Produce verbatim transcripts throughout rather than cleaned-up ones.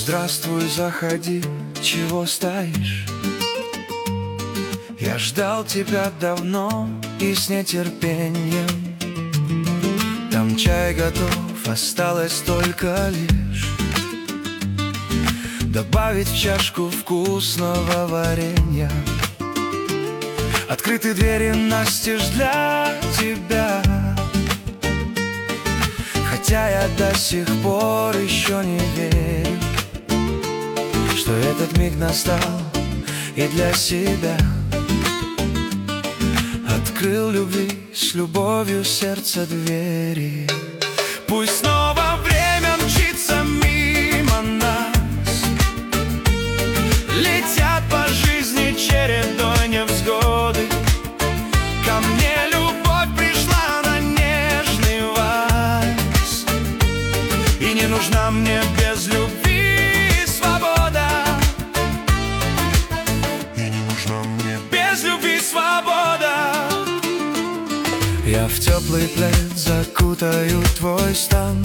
здравствуй, заходи, чего стоишь? Я ждал тебя давно и с нетерпением. Там чай готов, осталось только лишь добавить в чашку вкусного варенья. Открыты двери настежь для тебя, хотя я до сих пор еще не верю, что этот миг настал и для себя. Открыл любви с любовью сердца двери. Пусть снова время мчится мимо нас, летят по жизни чередой невзгоды. Ко мне любовь пришла на нежный вальс, и не нужна мне без любви свобода. И не нужна мне без любви свобода. Я в теплый плед закутаю твой стан,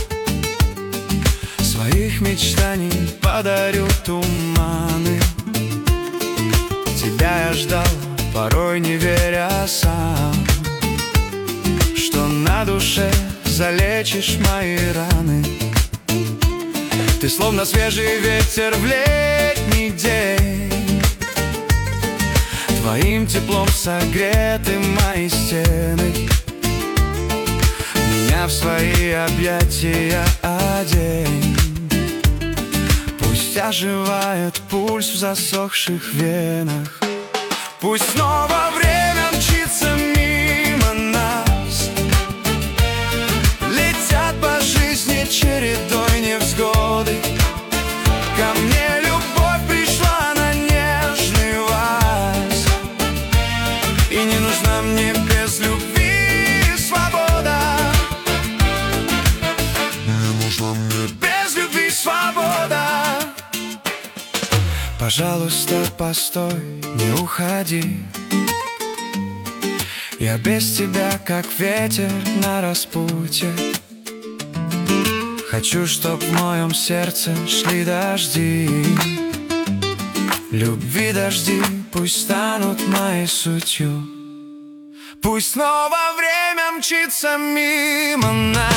своих мечтаний подарю туманы. Тебя я ждал, порой не веря сам, что на душе залечишь мои раны. Ты словно свежий ветер в летний день, твоим теплом согреты мои стены. Меня в свои объятия одень, пусть оживает пульс в засохших венах. Пусть снова время мчится мимо нас, летят по жизни чередой невзгоды. Ко мне любовь пришла на нежный вальс, и не нужна мне без любви свобода. Не нужна мне без любви свобода. Пожалуйста, постой, не уходи. Я без тебя, как ветер на распутье. Хочу, чтоб в моем сердце шли дожди. Любви дожди пусть станут моей сутью. Пусть снова время мчится мимо нас,